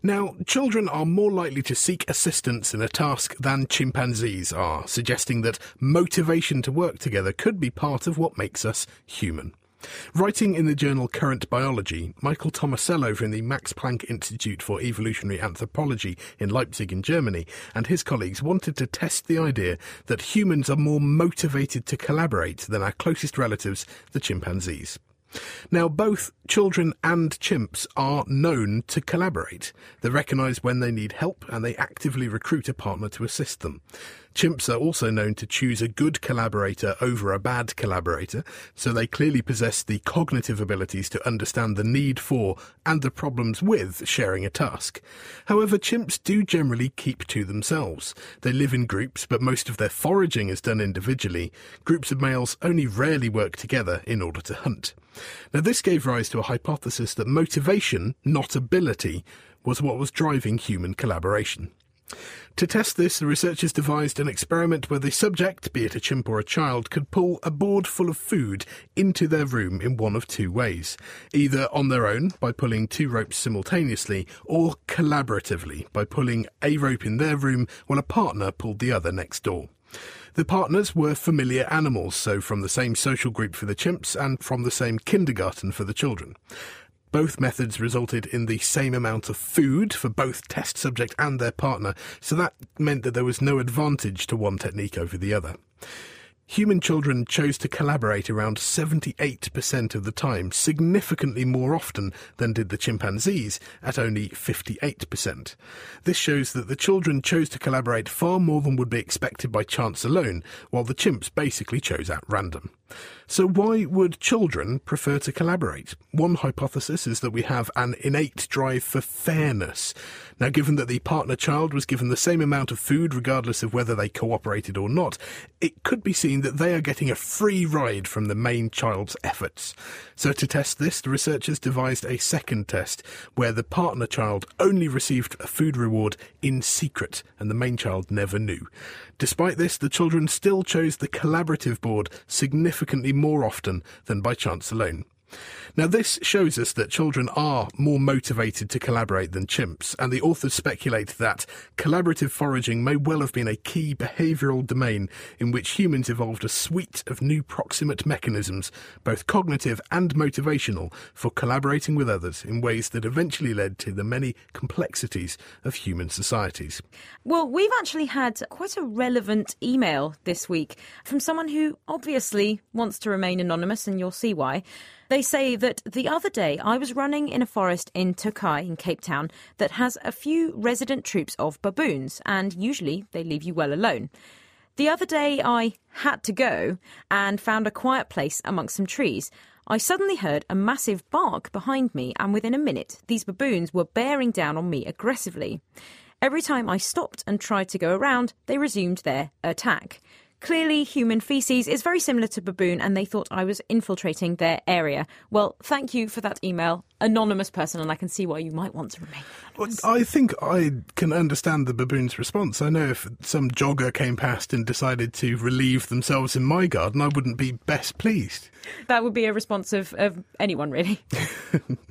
Now, children are more likely to seek assistance in a task than chimpanzees are, suggesting that motivation to work together could be part of what makes us human. Writing in the journal Current Biology, Michael Tomasello from the Max Planck Institute for Evolutionary Anthropology in Leipzig in Germany and his colleagues wanted to test the idea that humans are more motivated to collaborate than our closest relatives, the chimpanzees. Now, both children and chimps are known to collaborate. They recognise when they need help and they actively recruit a partner to assist them. Chimps are also known to choose a good collaborator over a bad collaborator, so they clearly possess the cognitive abilities to understand the need for and the problems with sharing a task. However, chimps do generally keep to themselves. They live in groups, but most of their foraging is done individually. Groups of males only rarely work together in order to hunt. Now, this gave rise to a hypothesis that motivation, not ability, was what was driving human collaboration. To test this, the researchers devised an experiment where the subject, be it a chimp or a child, could pull a board full of food into their room in one of two ways. Either on their own, by pulling two ropes simultaneously, or collaboratively, by pulling a rope in their room while a partner pulled the other next door. The partners were familiar animals, so from the same social group for the chimps and from the same kindergarten for the children. Both methods resulted in the same amount of food for both test subject and their partner, so that meant that there was no advantage to one technique over the other. Human children chose to collaborate around 78% of the time, significantly more often than did the chimpanzees, at only 58%. This shows that the children chose to collaborate far more than would be expected by chance alone, while the chimps basically chose at random. So why would children prefer to collaborate? One hypothesis is that we have an innate drive for fairness. Now, given that the partner child was given the same amount of food regardless of whether they cooperated or not, it could be seen that they are getting a free ride from the main child's efforts. So to test this, the researchers devised a second test where the partner child only received a food reward in secret and the main child never knew. Despite this, the children still chose the collaborative board significantly more often than by chance alone. Now, this shows us that children are more motivated to collaborate than chimps, and the authors speculate that collaborative foraging may well have been a key behavioural domain in which humans evolved a suite of new proximate mechanisms, both cognitive and motivational, for collaborating with others in ways that eventually led to the many complexities of human societies. Well, we've actually had quite a relevant email this week from someone who obviously wants to remain anonymous, and you'll see why. They say that the other day I was running in a forest in Tokai in Cape Town that has a few resident troops of baboons, and usually they leave you well alone. The other day I had to go and found a quiet place amongst some trees. I suddenly heard a massive bark behind me, and within a minute these baboons were bearing down on me aggressively. Every time I stopped and tried to go around, they resumed their attack. Clearly, human faeces is very similar to baboon, and they thought I was infiltrating their area. Well, thank you for that email, anonymous person, and I can see why you might want to remain anonymous. Well, I think I can understand the baboon's response. I know if some jogger came past and decided to relieve themselves in my garden, I wouldn't be best pleased. That would be a response of anyone, really.